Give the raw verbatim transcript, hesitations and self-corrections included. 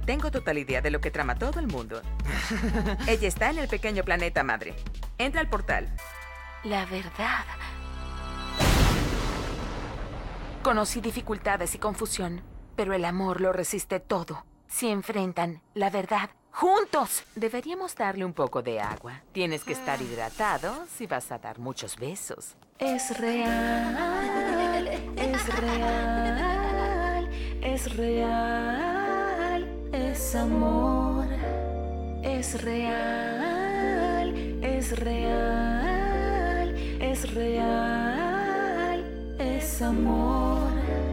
Tengo total idea de lo que trama todo el mundo. Ella está en el pequeño planeta madre. Entra al portal. La verdad. Conocí dificultades y confusión, pero el amor lo resiste todo. Si enfrentan la verdad juntos. Deberíamos darle un poco de agua. Tienes que estar hidratado si vas a dar muchos besos. Es real, es real, es real, es amor. Es real, es real, es real, es amor.